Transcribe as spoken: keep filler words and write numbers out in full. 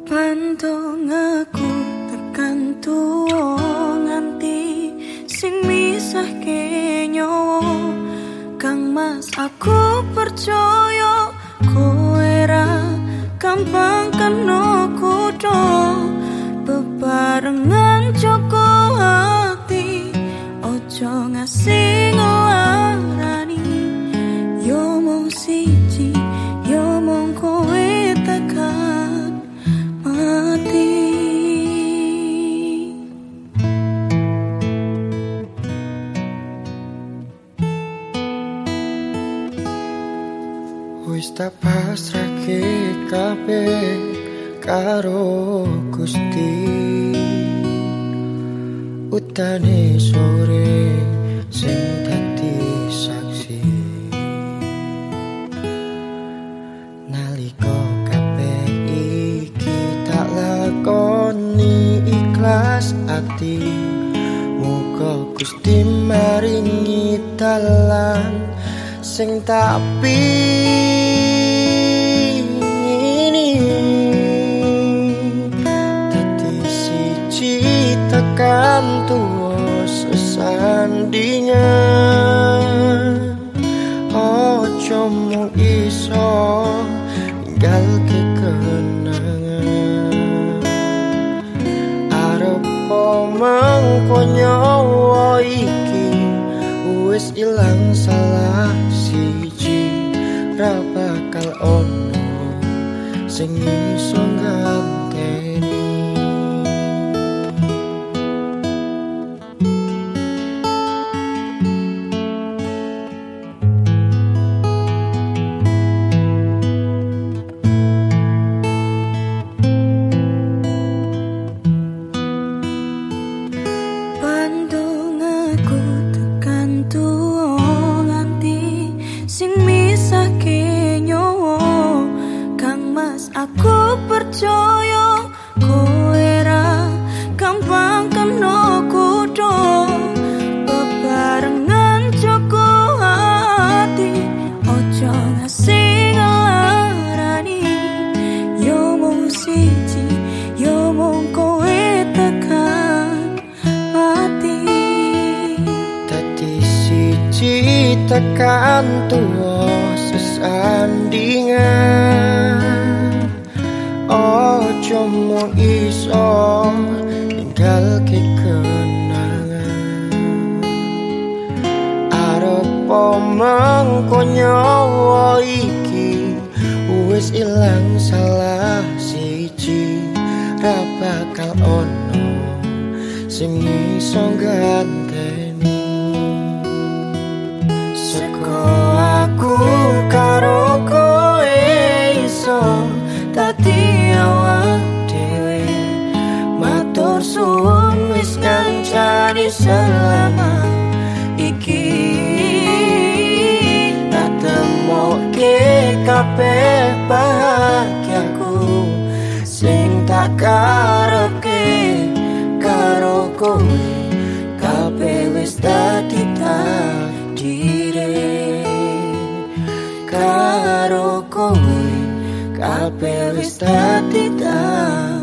Pandong aku tekan tuwa nganti sing misahke nyawa. Kang Mas aku percaya kowe ra gampang kena kutho. Bebarengan joko ati ojo ngasih ngelarani. Yo mung siji yo mung kowe tekan mati. Wis tak pasrahke kabeh karo Gusti. Utane sore sing dadi saksi. Nalika kabeh iki tak lakoni ikhlas ati. Muga Gusti maringi dalan sing tak pingini. Dadi siji tekan tuwa sesandingan. Ojo mung iso ninggalke kenangan. Arep mengko nyawa iki wis ilang salah siji. Ra bakal ono sing iso nganteni. Pandong aku tekan tuwa nganti sing misahke nyawa. Kang Mas aku percaya kowe ra gampang kena kutho. Bebarengan joko ati ojo ngasih ngelarani. Yo mung siji yo mung kowe tekan mati. Dadi siji tekan tuwa sesandingan. Ojo mung iso ninggalke kenangan. Arep mengko nyawa iki wis ilang salah siji. Ra bakal ono sing iso ganteni. Seko aku karo kowe iso dadi awak dhewe. Matur suwun wis ngancani selama iki. Tak temoke kabeh bahagiaku sing tak karepke karo kowe. Kabeh wis dadi takdire karo kowe. Kabeh wis dadi takdire.